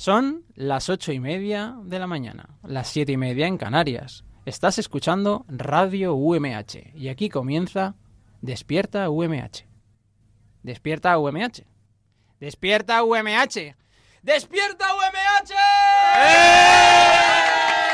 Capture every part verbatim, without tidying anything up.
Son las ocho y media de la mañana, las siete y media en Canarias. Estás escuchando Radio U M H y aquí comienza Despierta U M H. Despierta U M H. Despierta U M H. Despierta U M H. ¡Eh!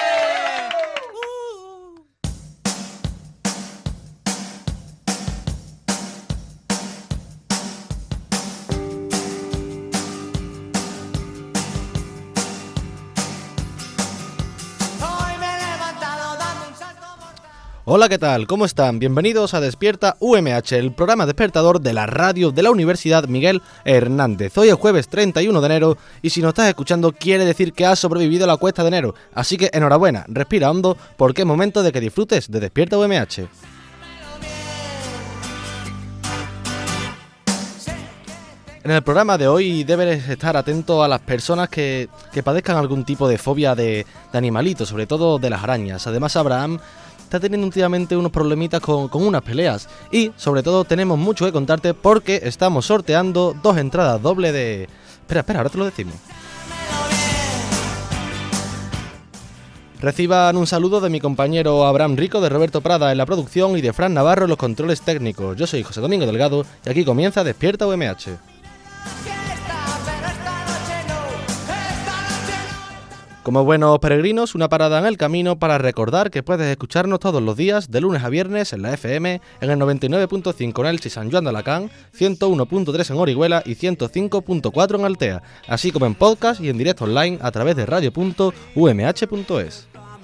Hola, ¿qué tal? ¿Cómo están? Bienvenidos a Despierta U M H, el programa despertador de la radio de la Universidad Miguel Hernández. Hoy es jueves treinta y uno de enero y si nos estás escuchando quiere decir que has sobrevivido a la cuesta de enero. Así que enhorabuena, respira hondo porque es momento de que disfrutes de Despierta U M H. En el programa de hoy debes estar atento a las personas que, que padezcan algún tipo de fobia de, de animalitos, sobre todo de las arañas. Además, Abraham está teniendo últimamente unos problemitas con, con unas peleas y sobre todo tenemos mucho que contarte porque estamos sorteando dos entradas doble de... Espera, espera, ahora te lo decimos. Reciban un saludo de mi compañero Abraham Rico, de Roberto Prada en la producción y de Fran Navarro en los controles técnicos. Yo soy José Domingo Delgado y aquí comienza Despierta U M H. Como buenos peregrinos, una parada en el camino para recordar que puedes escucharnos todos los días, de lunes a viernes, en la F M, en el noventa y nueve punto cinco en Elche y San Juan de Alacant, ciento uno punto tres en Orihuela y ciento cinco punto cuatro en Altea, así como en podcast y en directo online a través de radio punto u m h punto es.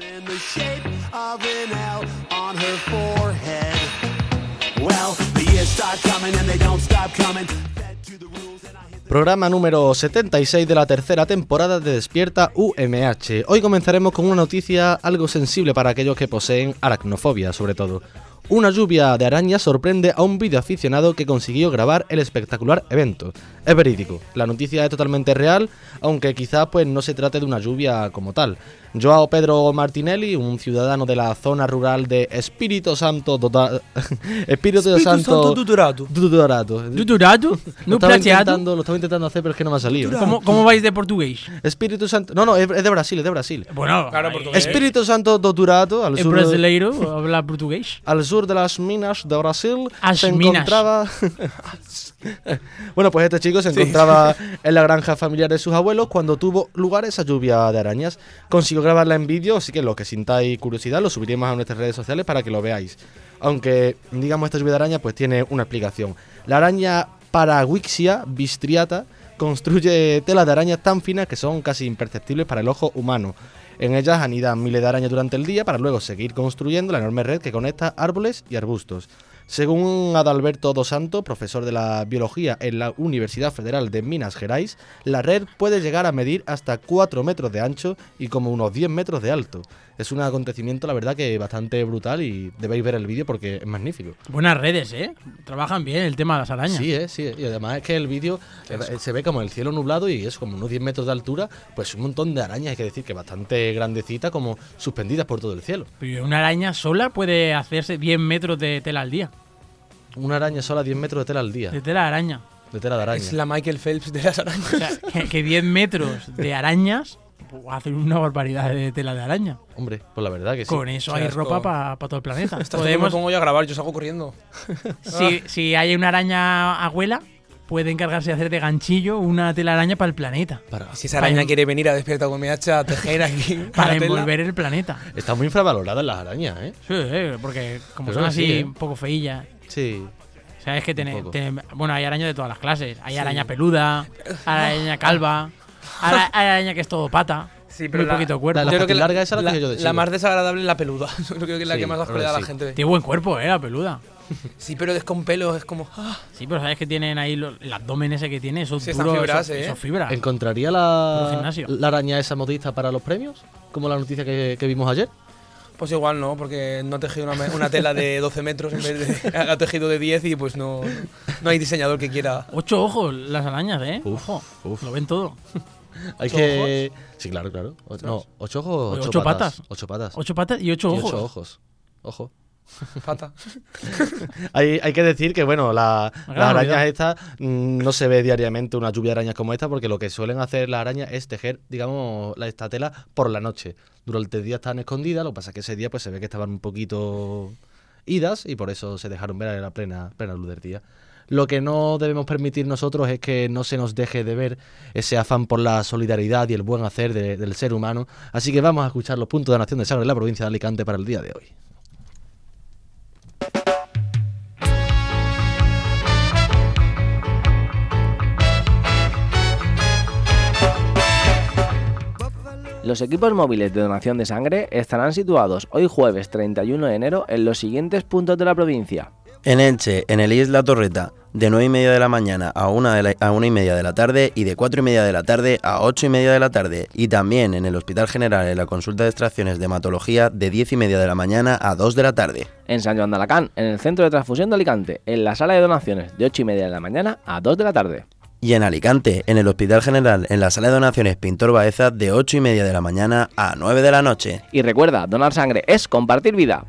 Programa número setenta y seis de la tercera temporada de Despierta U M H. Hoy comenzaremos con una noticia algo sensible para aquellos que poseen aracnofobia, sobre todo. Una lluvia de arañas sorprende a un videoaficionado que consiguió grabar el espectacular evento. Es verídico, la noticia es totalmente real, aunque quizás pues no se trate de una lluvia como tal. Joao Pedro Martinelli, un ciudadano de la zona rural de Espírito Santo Dota... Espírito, Espírito Santo Dudorato. Dudorato. Dudorato? Lo estaba intentando, lo estaba intentando hacer, pero es que no me ha salido. ¿Cómo, cómo vais de portugués? Espírito Santo... No, no, es de Brasil, es de Brasil. Bueno, claro, portugués. Espírito Santo Doturato, al ¿El sur... brasileiro habla portugués? Al sur de las minas de Brasil As se minas. encontraba... Bueno, pues este chico se encontraba sí. en la granja familiar de sus abuelos cuando tuvo lugar esa lluvia de arañas. Consiguió grabarla en vídeo, así que los que sintáis curiosidad lo subiremos a nuestras redes sociales para que lo veáis. Aunque, digamos, esta lluvia de araña pues tiene una explicación. La araña Paraguixia bistriata construye telas de arañas tan finas que son casi imperceptibles para el ojo humano. En ellas anidan miles de arañas durante el día para luego seguir construyendo la enorme red que conecta árboles y arbustos. Según Adalberto dos Santos, profesor de la biología en la Universidad Federal de Minas Gerais, la red puede llegar a medir hasta cuatro metros de ancho y como unos diez metros de alto. Es un acontecimiento, la verdad, que bastante brutal y debéis ver el vídeo porque es magnífico. Buenas redes, ¿eh? Trabajan bien el tema de las arañas. Sí, ¿eh? Sí, y además es que el vídeo eh, se ve como el cielo nublado y es como unos diez metros de altura, pues un montón de arañas, hay que decir que bastante grandecitas, como suspendidas por todo el cielo. Pero una araña sola puede hacerse diez metros de tela al día. Una araña sola, diez metros de tela al día. De tela de araña. De tela de araña. Es la Michael Phelps de las arañas. O sea, que, que diez metros de arañas pues, hacen una barbaridad de tela de araña. Hombre, pues la verdad que sí. Con eso hay ropa para pa todo el planeta. Esta Podemos... me pongo yo a grabar, yo salgo corriendo. Si, si hay una araña abuela, puede encargarse de hacer de ganchillo una telaraña para el planeta. Para, si esa araña para quiere venir a Despierta U M H a tejer aquí para envolver el planeta. Está muy infravaloradas las arañas, ¿eh? Sí, sí, porque como Pero son así sí, ¿eh? un poco feillas. Sí. Sabes que tiene, tiene, bueno, hay arañas de todas las clases. Hay sí. araña peluda, araña calva, ara, hay araña que es todo pata. Sí, pero muy la, poquito cuerpo. La, la yo creo que larga esa la, la, yo de la más desagradable es la peluda. Yo creo que es la sí, que más asco le da a la sí. gente. Tiene buen cuerpo, eh, la peluda. Sí, pero es con pelo, es como... ¡ah! Sí, pero sabes que tienen ahí lo, el abdomen ese que tiene, esos sí, duros, fibras, esos, ¿eh? esos fibras. ¿Encontraría la, la araña esa modista para los premios? Como la noticia que, que vimos ayer. Pues igual no, porque no ha tejido una, una tela de doce metros en vez de... Ha tejido de diez y pues no, no hay diseñador que quiera... Ocho ojos las arañas, ¿eh? Uf, Ojo, uf. Lo ven todo. Hay ¿Ocho que... ojos? Sí, claro, claro. O, no, ocho ojos, ocho, ocho patas. patas. Ocho patas. Ocho patas y ocho y ojos. Ocho ojos. Ojo. Pata. hay, hay que decir que, bueno, la, Gran las arañas novedad. estas mm, no se ve diariamente una lluvia de arañas como esta, porque lo que suelen hacer las arañas es tejer, digamos, la, esta tela por la noche. Durante el día están escondidas, lo que pasa es que ese día pues se ve que estaban un poquito idas y por eso se dejaron ver a la plena, plena luz del día. Lo que no debemos permitir nosotros es que no se nos deje de ver ese afán por la solidaridad y el buen hacer de, del ser humano. Así que vamos a escuchar los puntos de donación de sangre en la provincia de Alicante para el día de hoy. Los equipos móviles de donación de sangre estarán situados hoy jueves treinta y uno de enero en los siguientes puntos de la provincia. En Elche, en el I E S La Torreta, de nueve y media de la mañana a una, de la, a una y media de la tarde y de cuatro y media de la tarde a ocho y media de la tarde. Y también en el Hospital General en la consulta de extracciones de hematología de diez y media de la mañana a dos de la tarde. En San Joan de Alacant, en el Centro de Transfusión de Alicante, en la sala de donaciones de ocho y media de la mañana a dos de la tarde. Y en Alicante, en el Hospital General en la sala de donaciones Pintor Baeza de ocho y media de la mañana a nueve de la noche. Y recuerda, donar sangre es compartir vida.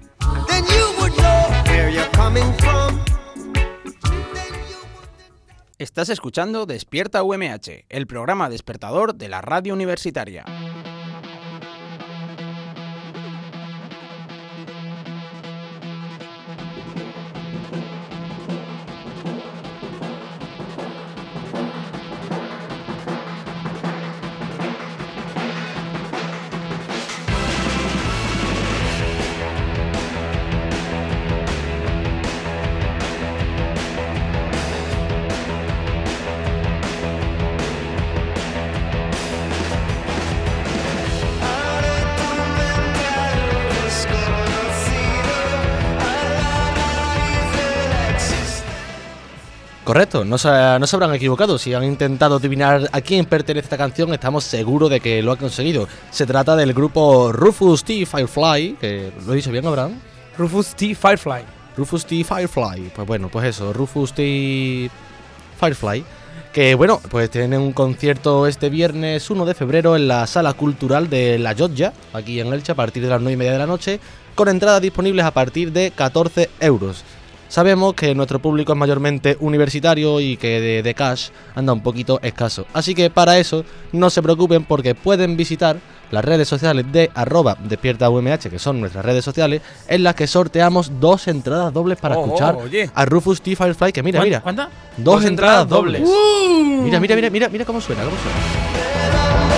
Estás escuchando Despierta U M H, el programa despertador de la radio universitaria. Correcto, no se, no se habrán equivocado. Si han intentado adivinar a quién pertenece esta canción, estamos seguros de que lo han conseguido. Se trata del grupo Rufus T. Firefly, que lo he dicho bien, Abraham. Rufus T. Firefly. Rufus T. Firefly, pues bueno, pues eso, Rufus T. Firefly. Que bueno, pues tienen un concierto este viernes uno de febrero en la Sala Cultural de La Llotja, aquí en Elche, a partir de las nueve y media de la noche, con entradas disponibles a partir de catorce euros. Sabemos que nuestro público es mayormente universitario y que de, de cash anda un poquito escaso. Así que para eso no se preocupen porque pueden visitar las redes sociales de arroba despierta U M H, que son nuestras redes sociales, en las que sorteamos dos entradas dobles para Oh, escuchar oye. a Rufus T. Firefly, que mira, mira. ¿Cuántas? Dos, Dos entradas, entradas dobles. dobles. Uh. Mira, mira, mira, mira, mira cómo suena, cómo suena.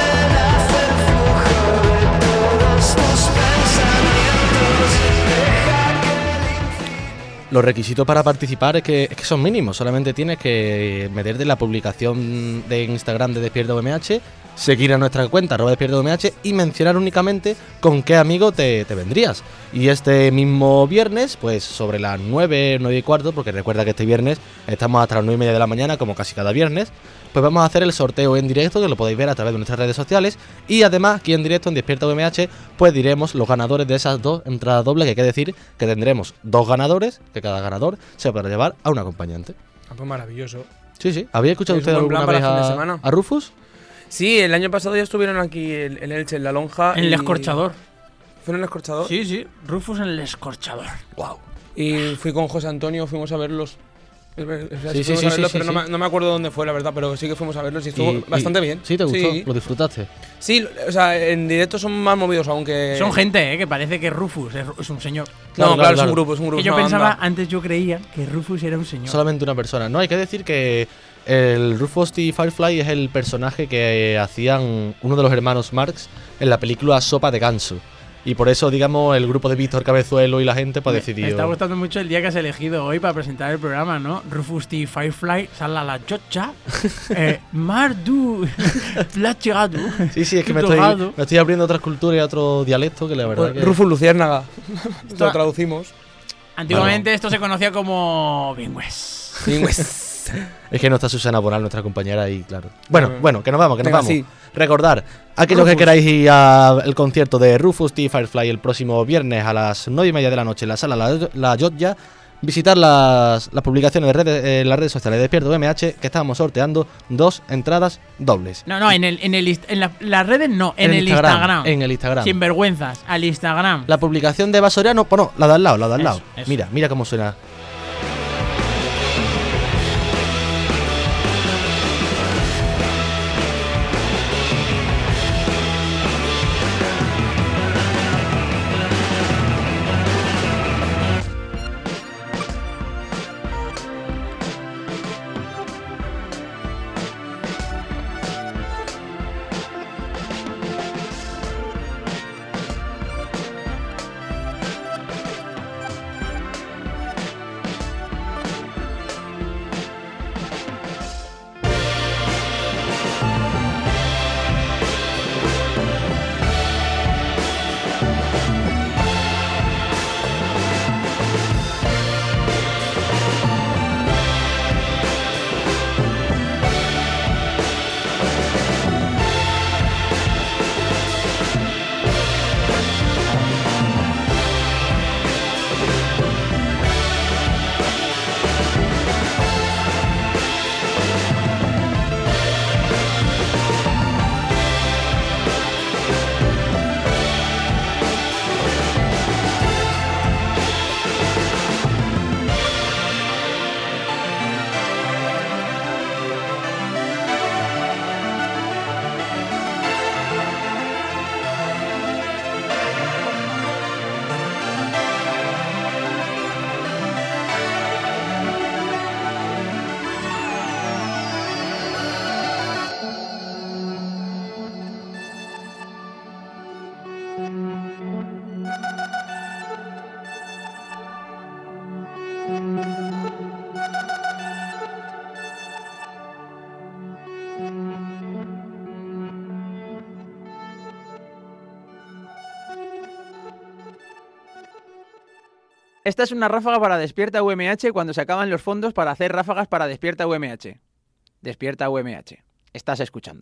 Los requisitos para participar es que, es que son mínimos, solamente tienes que meterte en la publicación de Instagram de Despierta U M H, seguir a nuestra cuenta arroba Despierta U M H y mencionar únicamente con qué amigo te, te vendrías. Y este mismo viernes, pues sobre las nueve, nueve y cuarto, porque recuerda que este viernes estamos hasta las nueve y media de la mañana, como casi cada viernes, pues vamos a hacer el sorteo en directo, que lo podéis ver a través de nuestras redes sociales. Y además, aquí en directo en Despierta U M H, pues diremos los ganadores de esas dos entradas dobles, que hay que decir que tendremos dos ganadores, que cada ganador se podrá llevar a un acompañante. Ah, pues maravilloso. Sí, sí. ¿Había escuchado Es usted un buen alguna plan vez para fin de a, semana. a Rufus? Sí, el año pasado ya estuvieron aquí en en Elche, en La Lonja. En el y- escorchador. ¿Fue en el escorchador? Sí, sí. Rufus en el escorchador. Wow. Y fui con José Antonio, fuimos a verlos. Es ver- es verdad, Sí, sí, fuimos sí, a verlos, sí, pero sí, no, sí. Me, no me acuerdo dónde fue, la verdad, pero sí que fuimos a verlos y estuvo Y- bastante y- bien. ¿Sí te gustó? Sí, ¿Lo disfrutaste? Sí, o sea, en directo son más movidos aunque... Son gente, ¿eh? Que parece que Rufus es, es un señor. No, Claro, claro, claro, es claro. un grupo, es un grupo. Que es yo una pensaba, banda. antes yo creía que Rufus era un señor. Solamente una persona. No, hay que decir que el Rufus T. Firefly es el personaje que hacían uno de los hermanos Marx en la película Sopa de Ganso. Y por eso, digamos, el grupo de Víctor Cabezuelo y la gente pues Me- decidió... Me está gustando mucho el día que has elegido hoy para presentar el programa, ¿no? Rufus T. Firefly, Sala La Llotja, eh, Mardu, Plachegado. Sí, sí, es que me estoy, me estoy abriendo a otras culturas y a otros dialectos que la verdad que... Rufus Luciérnaga. Esto- Lo traducimos. Antiguamente esto se conocía como Bingües. Sí, pues. Es que no está Susana Bonal, nuestra compañera, y claro. Bueno, Bueno. bueno, que nos vamos, que nos Venga, vamos. sí. Recordar, aquellos que Rufus. queráis ir al concierto de Rufus T. Firefly el próximo viernes a las nueve y media de la noche en la sala La, La Llotja, visitar las, las publicaciones de redes, eh, las redes sociales de Despierta U M H, que estábamos sorteando dos entradas dobles. No, no, en el, en el inst- en la- las redes no, en, el Instagram, Instagram. En el Instagram. Sin vergüenzas, al Instagram. La publicación de Vasoriano, pues no, la de al lado, la de al Eso, lado. eso. Mira, mira cómo suena. Esta es una ráfaga para Despierta U M H cuando se acaban los fondos para hacer ráfagas para Despierta U M H. Despierta U M H. Estás escuchando.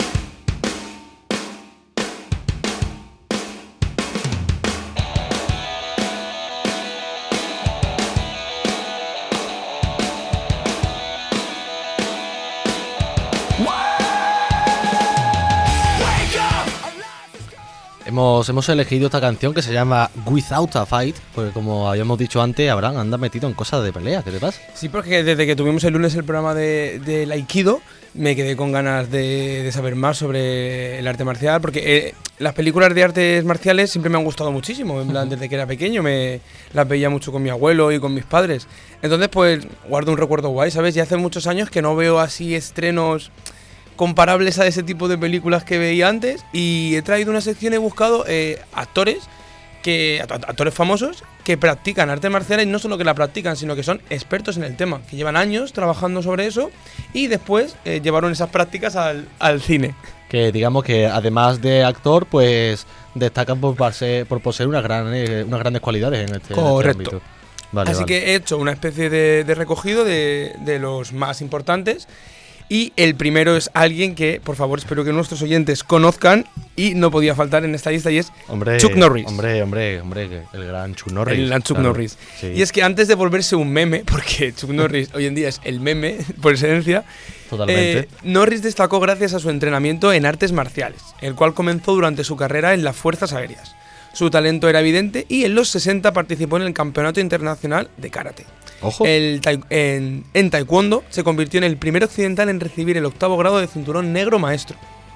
Hemos, hemos elegido esta canción que se llama Without a Fight, porque como habíamos dicho antes, Abraham anda metido en cosas de pelea. ¿Qué te pasa? Sí, porque desde que tuvimos el lunes el programa de, del Aikido, me quedé con ganas de, de saber más sobre el arte marcial, porque eh, las películas de artes marciales siempre me han gustado muchísimo. En plan, desde que era pequeño me las veía mucho con mi abuelo y con mis padres. Entonces, pues, guardo un recuerdo guay, ¿sabes? Y hace muchos años que no veo así estrenos comparables a ese tipo de películas que veía antes, y he traído una sección, he buscado eh, actores que actores famosos que practican artes marciales, y no solo que la practican, sino que son expertos en el tema, que llevan años trabajando sobre eso y después eh, llevaron esas prácticas al, al cine. Que digamos que además de actor, pues destacan por, pase- por poseer unas, gran, eh, unas grandes cualidades en este, en este Correcto. ámbito. Vale, Así vale. que he hecho una especie de, de recogido de, de los más importantes. Y el primero es alguien que, por favor, espero que nuestros oyentes conozcan y no podía faltar en esta lista, y es Hombre, Chuck Norris. Hombre, hombre, hombre, el gran Chuck Norris. el gran Chuck claro. Norris. Sí, Y es que antes de volverse un meme, porque Chuck Norris hoy en día es el meme por excelencia, totalmente. eh, Norris destacó gracias a su entrenamiento en artes marciales, el cual comenzó durante su carrera en las Fuerzas Aéreas. Su talento era evidente y en los sesenta participó en el Campeonato Internacional de Karate. Ojo. El tai- en, en taekwondo se convirtió en el primer occidental en recibir el octavo grado de cinturón negro maestro.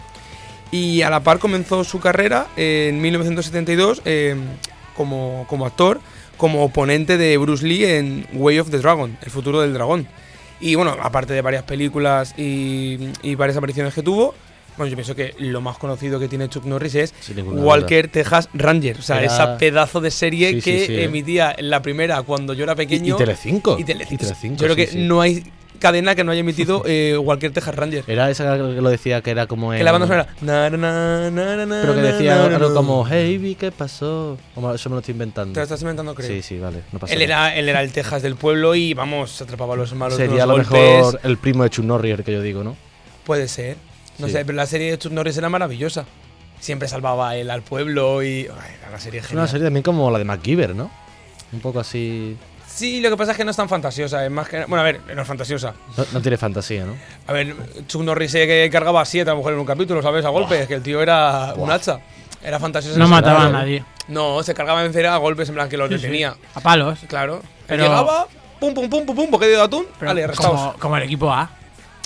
Y a la par comenzó su carrera en mil novecientos setenta y dos eh, como, como actor, como oponente de Bruce Lee en Way of the Dragon, el futuro del dragón. Y bueno, aparte de varias películas y, y varias apariciones que tuvo, bueno, yo pienso que lo más conocido que tiene Chuck Norris es Sin ninguna Walker Texas Ranger. O sea, Era- esa pedazo de serie Sí, sí, que sí, eh. emitía en la primera cuando yo era Y, pequeño. y Telecinco. Y Telecinco. Y Telecinco, Yo creo sí, que sí. no hay cadena que no haya emitido eh, Walker Texas Ranger. Era esa que lo decía que era como. Que en- la banda sonora. Na, na, na, na, na, Pero que na, decía na, algo na. como, hey, vi, ¿qué pasó? Como, eso me lo estoy inventando. Te lo estás inventando, creo. Sí, sí, vale. No pasa Él nada. era, él era el Texas del pueblo y vamos, se atrapaba a los malos. Sería a los lo golpes. mejor el primo de Chuck Norris, el que yo digo, ¿no? Puede ser. No Sí. sé, pero la serie de Chuck Norris era maravillosa. Siempre salvaba a él al pueblo y. Ay, era una serie Es genial. una serie también como la de MacGyver, ¿no? Un poco así. Sí, lo que pasa es que no es tan fantasiosa, es más que... Bueno, a ver, no es fantasiosa. No, no tiene fantasía, ¿no? A ver, Chuck Norris se que cargaba a siete a lo mejor en un capítulo, ¿sabes? A golpes, que el tío era un hacha. Era fantasiosa. No en ese mataba a sentido. nadie. No, se cargaba en cera a golpes, en plan que los Sí, sí. detenía. A palos. Claro. Pero- Pero llegaba, pum, pum, pum, pum, pum, bocadillo de atún, Pero vale, arrestados. como, como el equipo A.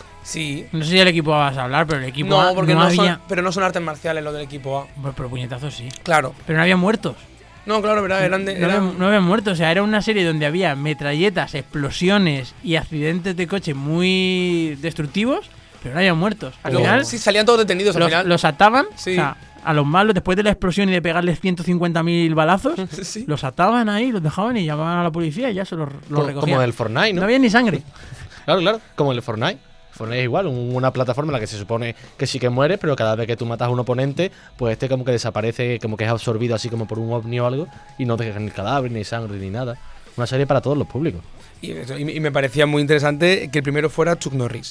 Sí. No sé si el equipo A vas a hablar, pero el equipo A No, porque no, no, había. son, pero no son artes marciales los del equipo A. Bueno, pero puñetazos sí. Claro. Pero no había muertos. No, claro, verdad, eran de... No, eran- había, no había muertos. O sea, era una serie donde había metralletas, explosiones y accidentes de coche muy destructivos, pero no había muertos. Al Luego, final, sí, salían todos detenidos al los, final. los ataban. Sí. O sea, a los malos, después de la explosión y de pegarles ciento cincuenta mil balazos, Sí. los ataban ahí, los dejaban y llamaban a la policía y ya se los, los Como, recogían. como el Fortnite, no ¿no? había ni sangre. Claro, claro, como el Fortnite. Fortnite es igual, un- una plataforma en la que se supone que sí que mueres, pero cada vez que tú matas a un oponente, pues este como que desaparece, como que es absorbido así como por un ovni o algo, y no te dejan ni cadáver, ni sangre, ni nada. Una serie para todos los públicos. Y, eso, y me- y me parecía muy interesante que el primero fuera Chuck Norris.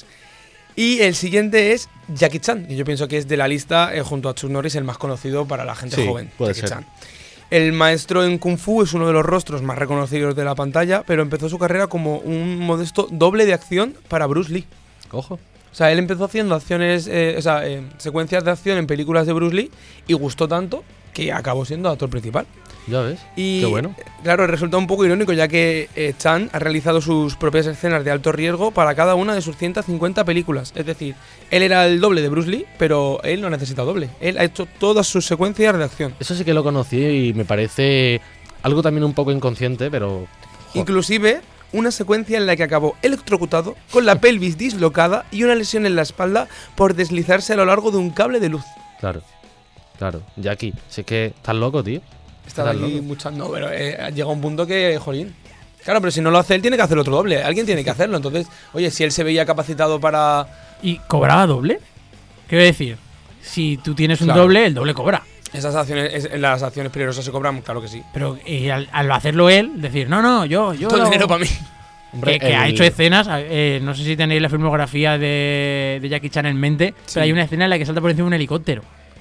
Y el siguiente es Jackie Chan, y yo pienso que es de la lista, eh, junto a Chuck Norris, el más conocido para la gente Sí, joven. puede Jackie ser. Chan. El maestro en Kung Fu es uno de los rostros más reconocidos de la pantalla, pero empezó su carrera como un modesto doble de acción para Bruce Lee. Ojo. O sea, él empezó haciendo acciones, eh, o sea, eh, secuencias de acción en películas de Bruce Lee y gustó tanto que acabó siendo actor principal. Ya ves. Y Qué bueno. claro, resulta un poco irónico ya que eh, Chan ha realizado sus propias escenas de alto riesgo para cada una de sus ciento cincuenta películas. Es decir, él era el doble de Bruce Lee, pero él no necesita doble. Él ha hecho todas sus secuencias de acción. Eso sí que lo conocí y me parece algo también un poco inconsciente, pero... jo, Inclusive una secuencia en la que acabó electrocutado, con la pelvis dislocada y una lesión en la espalda por deslizarse a lo largo de un cable de luz. Claro, claro. Jackie, si es que estás loco, tío. Estaba Estás aquí loco. mucho. No, pero eh, llega un punto que, jolín. Claro, pero si no lo hace él, tiene que hacer otro doble. Alguien tiene que hacerlo. Entonces, oye, si él se veía capacitado para. ¿Y cobraba doble? Quiero decir, si tú tienes un Claro. doble, el doble cobra. Esas acciones, es- las acciones peligrosas se cobran, claro que sí. Pero eh, al, al hacerlo él, decir, no, no, yo. yo Todo el lo- dinero para mí. Hombre, que, que ha el- hecho escenas, eh, no sé si tenéis la filmografía de, de Jackie Chan en mente, Sí. pero hay una escena en la que salta por encima de un helicóptero.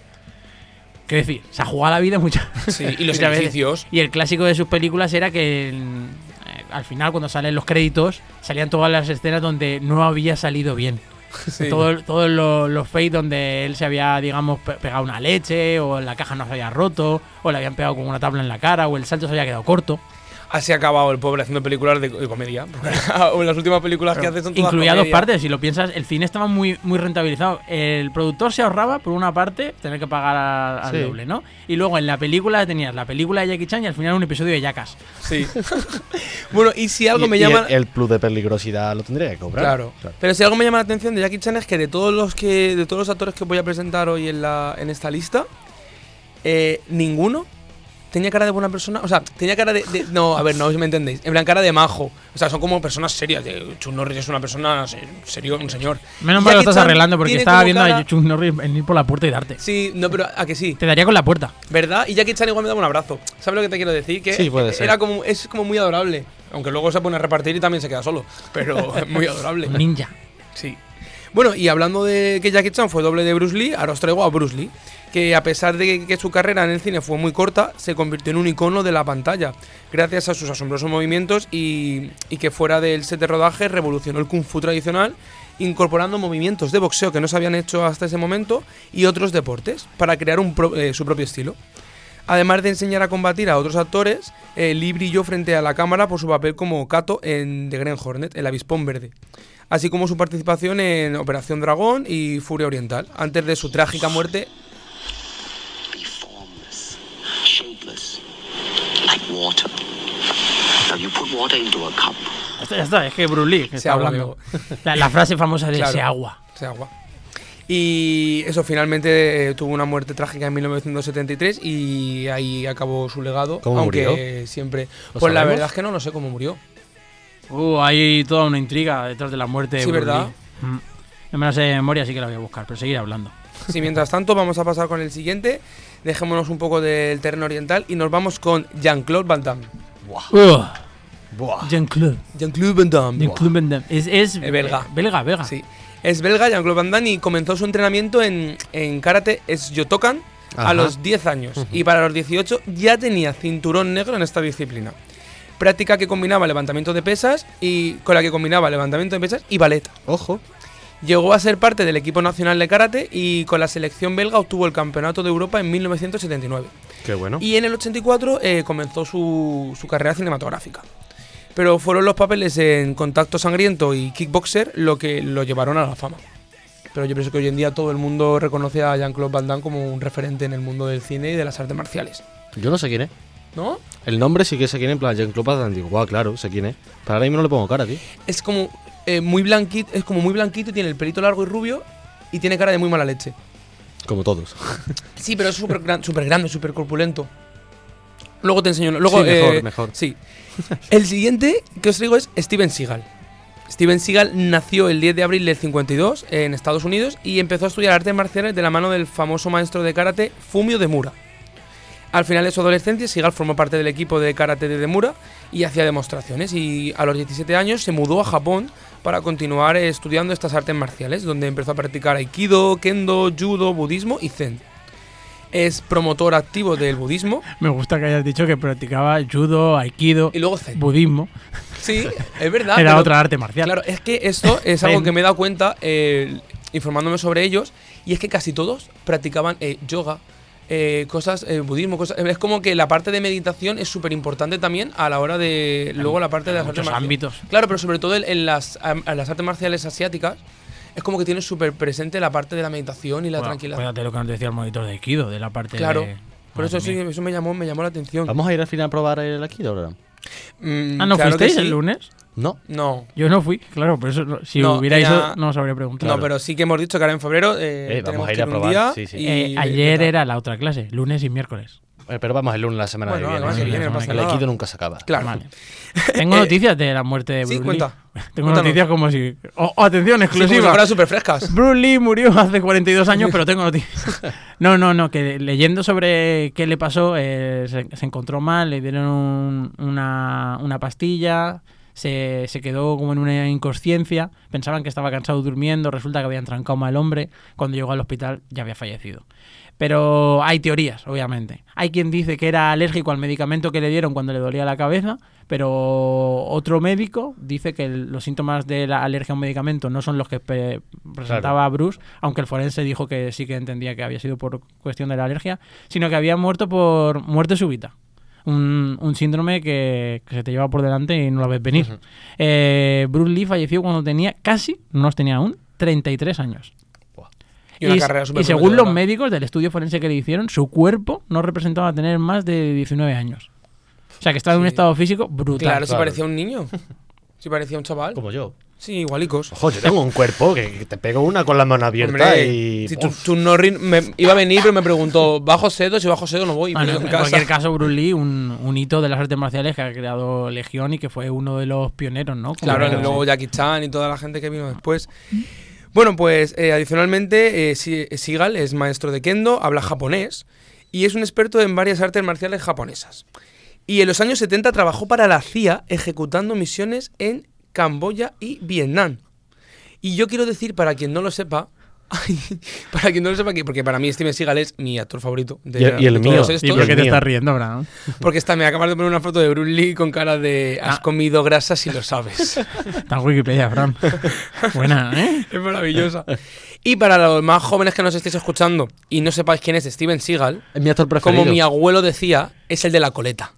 Quiero decir, se ha jugado la vida muchas Sí, y los muchas veces. edificios. Y el clásico de sus películas era que en- eh, al final, cuando salen los créditos, salían todas las escenas donde no había salido bien. Sí. Todo- Todos los, los fakes donde él se había, digamos, pe- pegado una leche, o la caja no se había roto, o le habían pegado con una tabla en la cara, o el salto se había quedado corto. Así ha acabado el pobre haciendo películas de, de comedia. O las últimas películas que hace son todas Incluía dos comedia. partes, si lo piensas, el cine estaba muy, muy rentabilizado. El productor se ahorraba, por una parte, tener que pagar a- al Sí. doble, ¿no? Y luego en la película tenías la película de Jackie Chan y al final un episodio de Jackass. Sí. Bueno, y si algo y- me y llama. el, el plus de peligrosidad lo tendría que cobrar. Claro. Pero si algo me llama la atención de Jackie Chan es que de todos los que de todos los actores que voy a presentar hoy en la en esta lista, eh, ninguno tenía cara de buena persona. O sea, tenía cara de, de- no, a ver, no si me entendéis. En plan, cara de majo. O sea, son como personas serias. de- Chuck Norris es una persona se- serio, un señor. Menos Y mal que lo Jackie estás Chan arreglando porque tiene estaba como viendo cara- a Chuck Norris venir por la puerta y darte. Sí, no, pero a que sí. Te daría con la puerta. ¿Verdad? Y Jackie Chan igual me daba un abrazo. ¿Sabes lo que te quiero decir? Que Sí, puede ser. era como es como muy adorable. Aunque luego se pone a repartir y también se queda solo. Pero es muy adorable. Un ninja. Sí. Bueno, y hablando de que Jackie Chan fue doble de Bruce Lee, ahora os traigo a Bruce Lee, que a pesar de que, que su carrera en el cine fue muy corta, se convirtió en un icono de la pantalla, gracias a sus asombrosos movimientos y, y que fuera del set de rodaje revolucionó el kung fu tradicional, incorporando movimientos de boxeo que no se habían hecho hasta ese momento y otros deportes, para crear un pro- eh, su propio estilo. Además de enseñar a combatir a otros actores, eh, Lee brilló frente a la cámara por su papel como Kato en The Green Hornet, el avispón verde, así como su participación en Operación Dragón y Furia Oriental, antes de su trágica muerte. Be formless, shapeless, like water. Now you put water into a cup. Ya está, ya está, es que Bruce Lee que Se está agua, hablando. La, la frase famosa de Claro. ese agua. Se agua. Y eso finalmente eh, tuvo una muerte trágica en mil novecientos setenta y tres y ahí acabó su legado. ¿Cómo aunque murió? siempre. ¿Lo Pues la sabemos? verdad es que no, no sé cómo murió. Uh, hay toda una intriga detrás de la muerte de Sí, Bruce ¿verdad? Lee. Mm. No me la sé de memoria, así que la voy a buscar, pero seguir hablando. Sí, mientras tanto, vamos a pasar con el siguiente. Dejémonos un poco del terreno oriental y nos vamos con Jean-Claude Van Damme. Uh, Buah. Jean-Claude. Jean-Claude Van Damme. Jean-Claude Van Damme. Es, es Eh, belga. eh, belga, belga. Sí. Es belga, Jean-Claude Van Damme, y comenzó su entrenamiento en, en karate Shotokan a Ajá. los diez años. Y para los dieciocho ya tenía cinturón negro en esta disciplina. práctica que combinaba levantamiento de pesas y con la que combinaba levantamiento de pesas y ballet. Ojo. Llegó a ser parte del equipo nacional de karate y con la selección belga obtuvo el campeonato de Europa en mil novecientos setenta y nueve. Qué bueno. Y en el ochenta y cuatro eh, comenzó su, su carrera cinematográfica. Pero fueron los papeles en Contacto Sangriento y Kickboxer lo que lo llevaron a la fama. Pero yo pienso que hoy en día todo el mundo reconoce a Jean-Claude Van Damme como un referente en el mundo del cine y de las artes marciales. Yo no sé quién es. ¿No? El nombre sí que sé quién es, en plan Jean-Claude Van Damme. Digo, guau, claro, sé quién es. Pero ahora mismo no le pongo cara, tío. Es como eh, muy blanquito, es como muy blanquito y tiene el pelito largo y rubio y tiene cara de muy mala leche. Como todos. Sí, pero es súper gran, súper grande, súper corpulento. Luego te enseño. Luego, Sí, mejor, eh, mejor. Sí. El siguiente que os traigo es Steven Seagal. Steven Seagal nació el diez de abril del cincuenta y dos en Estados Unidos y empezó a estudiar artes marciales de la mano del famoso maestro de karate Fumio Demura. Al final de su adolescencia, Seagal formó parte del equipo de karate de Demura y hacía demostraciones, y a los diecisiete años se mudó a Japón para continuar estudiando estas artes marciales, donde empezó a practicar aikido, kendo, judo, budismo y zen. Es promotor activo del budismo. Me gusta que hayas dicho que practicaba judo, aikido, y luego zen. budismo. Sí, es verdad. Era pero, otra arte marcial. Claro, es que esto es algo que me he dado cuenta eh, informándome sobre ellos, y es que casi todos practicaban eh, yoga, eh, cosas, eh, budismo, cosas. Es como que la parte de meditación es súper importante también a la hora de. En, luego la parte de las artes marciales. ámbitos. Claro, pero sobre todo en, en, las, en las artes marciales asiáticas. Es como que tienes súper presente la parte de la meditación y la Bueno, tranquilidad. Acuérdate lo que nos decía el monitor de Aikido, de la parte Claro. de... Por eso sí, eso me llamó, me llamó la atención. Vamos a ir al final a probar el Aikido ahora. Mm, Ah, ¿no claro que fuisteis sí. el lunes? No. No. Yo no fui, claro, por eso no- si No, hubiera era- ido no os habría preguntado. No, pero sí que hemos dicho que ahora en febrero eh, Eh, tenemos vamos a ir que a un probar, día sí, sí. y- Eh, ayer era la otra clase, lunes y miércoles. Eh, pero vamos el lunes la semana Bueno, que la viene. semana que Sí, viene, la no semana pasa que el nada. Aikido nunca se acaba. Claro. Vale. Tengo Eh, noticias de la muerte de sí, Bruce Lee. cuenta. Tengo Cuéntanos. noticias como si... Oh, oh, atención, Sí, como si exclusiva. fueran súper frescas. Bruce Lee murió hace cuarenta y dos años, pero tengo noticias. No, no, no, que leyendo sobre qué le pasó, eh, se, se encontró mal, le dieron un- una, una pastilla, se, se quedó como en una inconsciencia, pensaban que estaba cansado durmiendo, resulta que habían trancado mal al hombre, cuando llegó al hospital ya había fallecido. Pero hay teorías, obviamente. Hay quien dice que era alérgico al medicamento que le dieron cuando le dolía la cabeza, pero otro médico dice que el- los síntomas de la alergia a un medicamento no son los que pe- presentaba Bruce, aunque el forense dijo que sí que entendía que había sido por cuestión de la alergia, sino que había muerto por muerte súbita. Un, un síndrome que, que se te lleva por delante y no lo ves venir. Ujú. Eh, Bruce Lee falleció cuando tenía casi, no los tenía aún, treinta y tres años. Y una Y, carrera súper y según los prometedora. médicos del estudio forense que le hicieron, su cuerpo no representaba tener más de diecinueve años. O sea, que estaba en un Sí. estado físico brutal. Claro, si Claro. parecía un niño. Si parecía un chaval. Como yo. Sí, igualicos. Ojo, yo tengo un cuerpo que, que te pego una con la mano abierta Hombre, y. si tu, tu Norris me iba a venir, pero me preguntó, ¿bajo sedo? Si bajo sedo no voy. Ah, me no, quedo en en casa. cualquier caso, Bruce Lee, un, un hito de las artes marciales que ha creado Legión y que fue uno de los pioneros, ¿no? Como Claro, era- y luego Jackie Chan y toda la gente que vino después. Bueno, pues eh, adicionalmente, eh, Si- Seagal es maestro de Kendo, habla japonés y es un experto en varias artes marciales japonesas. Y en los años setenta trabajó para la C I A ejecutando misiones en Camboya y Vietnam. Y yo quiero decir, para quien no lo sepa, para quien no lo sepa, que porque para mí Steven Seagal es mi actor favorito de, Y el- y el de mío. todos ¿Y estos. por qué te mío. estás riendo, Abraham? Porque está, me acabas de poner una foto de Bruce Lee con cara de has Ah. comido grasa si lo sabes. Está en Wikipedia, Abraham. Buena, ¿eh? Es maravillosa. Y para los más jóvenes que nos estéis escuchando y no sepáis quién es Steven Seagal, Es mi actor preferido. como mi abuelo decía, es el de la coleta.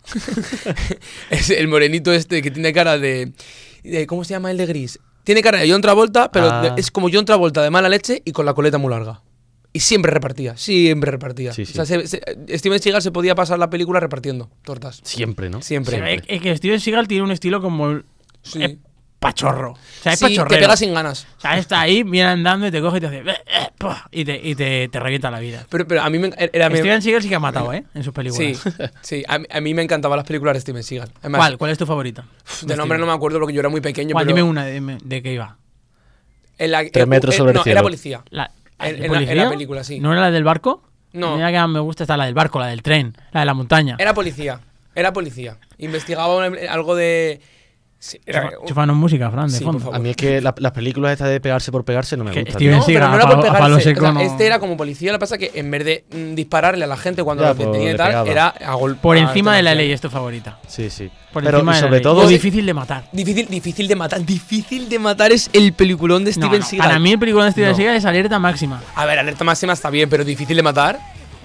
Es el morenito este que tiene cara de, de- ¿cómo se llama el de gris? Tiene cara de John Travolta, pero Ah. de- es como John Travolta de mala leche y con la coleta muy larga. Y siempre repartía, siempre repartía. Sí, sí. O sea, se- se- Steven Seagal se podía pasar la película repartiendo tortas. Siempre, ¿no? Siempre. Es es que Steven Seagal tiene un estilo como el- Sí. es pachorro. O sea, es Sí, te pachorrero. pega sin ganas. O sea, está ahí, viene andando y te coge y te hace... "Eh, eh", ¡pua! y te, y te, te revienta la vida. Pero, pero a mí me, era, me- Steven Seagal sí que ha matado, ¿eh? En sus películas. Sí, sí. A, mí- a mí me encantaban las películas de Steven Seagal. Además, ¿Cuál? ¿Cuál es tu favorita? De nombre no me acuerdo porque yo era muy pequeño. ¿Cuál? pero Dime una de, de qué iba. en la- Tres eh, metros eh, sobre el no, cielo. era policía. La, En- ¿de en la- en policía? la película, sí. ¿No era la del barco? No. Mira que me gusta está la del barco, la del tren, la de la montaña. Era policía. Era policía. Investigaba un- algo de. Sí, era- Chúfanos música, Fran, de Sí, fondo. por favor. A mí es que la- las películas estas de pegarse por pegarse no me Que gustan. Steven No, Seagal, pero no a era por palo- a palo pegarse. seco, O sea, no. Este era como policía, lo que pasa es que en vez de mm, dispararle a la gente cuando Ya, los pues, detenía y le tal, pegaba. era a golpe. Por a encima de la artes ley, marciales. es tu favorita. Sí, sí. Por Pero encima y de la sobre ley. todo. O difícil de matar. Difícil, difícil de matar. Difícil de matar es el peliculón de No, Steven no, Seagal. para mí el película de Steven No. Seagal es alerta máxima. A ver, alerta máxima está bien, pero difícil de matar.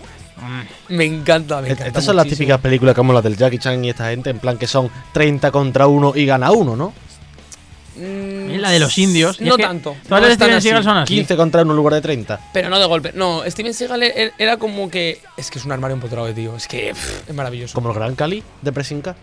Me encanta, me Est- encanta. Estas son las muchísimo. típicas películas como las del Jackie Chan y esta gente, en plan que son treinta contra uno y gana uno, ¿no? Mm, Es la de los indios. y No es que tanto. Todas no las de es tan Steven así. Seagal son así. quince contra uno en lugar de treinta. Pero no de golpe. No, Steven Seagal e- e- era como que. Es que es un armario empotrado, tío. Es que pff, es maravilloso. Como el Gran Cali de Presinca.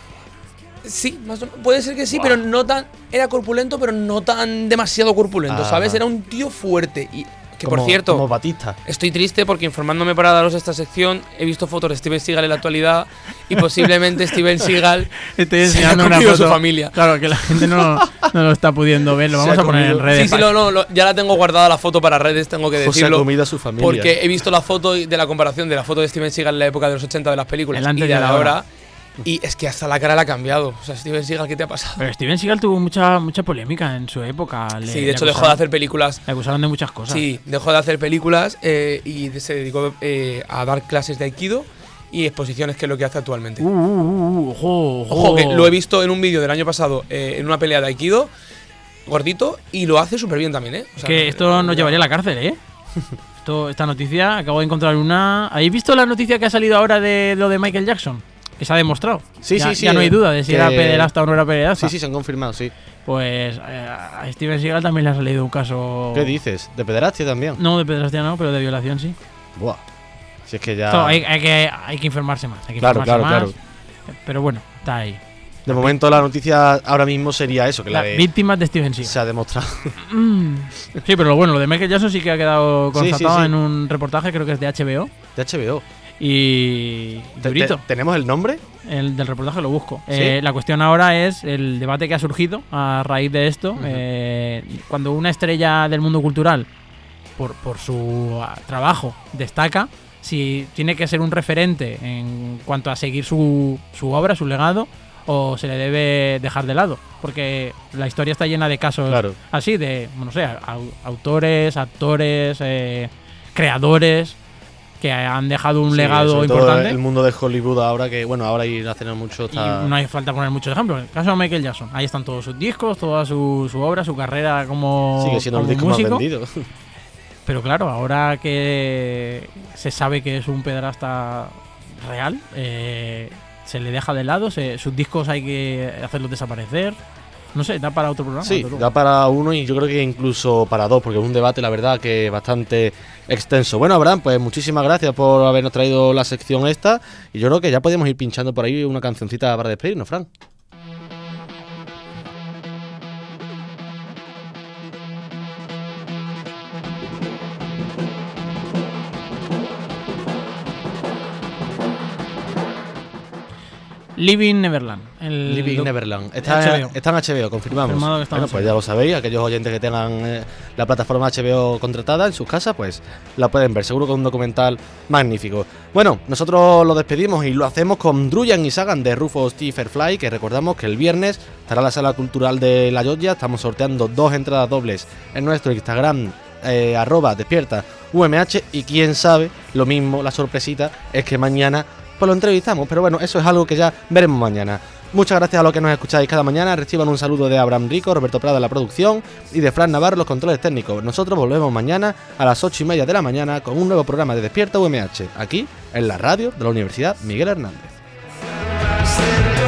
Sí, más o- puede ser que sí, pero no tan. Era corpulento, pero no tan demasiado corpulento, Ah. ¿sabes? Era un tío fuerte. Y que como, por cierto. Como Batista. Estoy triste porque informándome para daros esta sección he visto fotos de Steven Seagal en la actualidad y posiblemente Steven Seagal Estoy se haya enseñando una comido a su foto. familia. Claro, que la gente no, no lo está pudiendo ver. Lo Se vamos ha a poner en comido- redes. Sí, sí, no, no, lo- ya la tengo guardada la foto para redes, tengo que José ha decirlo. comido a su familia. Porque he visto la foto de la comparación de la foto de Steven Seagal en la época de los ochenta de las películas El antes y de y el la ahora. ahora. Y es que hasta la cara la ha cambiado. O sea, Steven Seagal, ¿qué te ha pasado? Pero Steven Seagal tuvo mucha mucha polémica en su época. Le- Sí, le de hecho dejó de acusaron- hacer películas. Le acusaron de muchas cosas. Sí, dejó de hacer películas eh, y de- se dedicó eh, a dar clases de Aikido y exposiciones, que es lo que hace actualmente. Uh, uh, uh, uh, ojo, ojo. Ojo, que lo he visto en un vídeo del año pasado eh, en una pelea de Aikido, gordito, y lo hace súper bien también, ¿eh? O Es sea, que esto nos llevaría a la cárcel, ¿eh? Esto, esta noticia, acabo de encontrar una. ¿Habéis visto la noticia que ha salido ahora de lo de Michael Jackson? Que se ha demostrado. Sí, ya, sí, sí, Ya no hay eh, duda de si que- era pederasta o no era pederasta. Sí, sí, se han confirmado, sí. Pues eh, a Steven Seagal también le ha salido un caso. ¿Qué dices? ¿De pederastia también? No, de pederastia no, pero de violación sí. Buah. Si es que ya. Esto hay, hay que, hay que informarse más. Hay que Claro, informarse claro, más. Pero bueno, está ahí. De momento la noticia ahora mismo sería eso, que la Las de. víctimas de Steven Seagal. Se ha demostrado. Mm. Sí, pero lo bueno, lo de Michael Jackson sí que ha quedado Sí, sí, constatado sí. en un reportaje, creo que es de H B O. De H B O. Y. Te- Durito. te- ¿Tenemos el nombre? El del reportaje lo busco. ¿Sí? Eh, la cuestión ahora es el debate que ha surgido a raíz de esto. Ujú. Eh, cuando una estrella del mundo cultural, por, por su ah, trabajo, destaca, si tiene que ser un referente en cuanto a seguir su, su obra, su legado, o se le debe dejar de lado. Porque la historia está llena de casos Claro. así, de, no sé, au- autores, actores, eh, creadores que han dejado un Sí, legado sobre todo importante. el mundo de Hollywood ahora que, bueno, ahora y hace no mucho está. Y no hay falta poner muchos ejemplos. En el caso de Michael Jackson, ahí están todos sus discos, toda su, su obra, su carrera como, Sigue siendo el como disco más músico. vendido. Pero claro, ahora que se sabe que es un pederasta real, eh, se le deja de lado, se- sus discos hay que hacerlos desaparecer. No sé, da para otro programa. Sí, desde luego. da para uno y yo creo que incluso para dos, porque es un debate, la verdad, que bastante extenso. Bueno, Abraham, pues muchísimas gracias por habernos traído la sección esta. Y yo creo que ya podemos ir pinchando por ahí una cancioncita para despedirnos, Fran. Living Neverland. El Living doc- Neverland. Está, H B O. está en H B O, confirmamos. Confirmado que está en Bueno, pues H B O. ya lo sabéis, aquellos oyentes que tengan eh, la plataforma H B O contratada en sus casas, pues la pueden ver. Seguro que es un documental magnífico. Bueno, nosotros lo despedimos y lo hacemos con Druyan y Sagan de Rufus T. Fairfly, que recordamos que el viernes estará en la Sala Cultural de La Llotja. Estamos sorteando dos entradas dobles en nuestro Instagram, eh, arroba despierta U M H, y quién sabe, lo mismo, la sorpresita es que mañana pues lo entrevistamos, pero bueno, eso es algo que ya veremos mañana. Muchas gracias a los que nos escucháis cada mañana. Reciban un saludo de Abraham Rico, Roberto Prada en la producción y de Fran Navarro los controles técnicos. Nosotros volvemos mañana a las ocho y media de la mañana con un nuevo programa de Despierta U M H, aquí en la radio de la Universidad Miguel Hernández.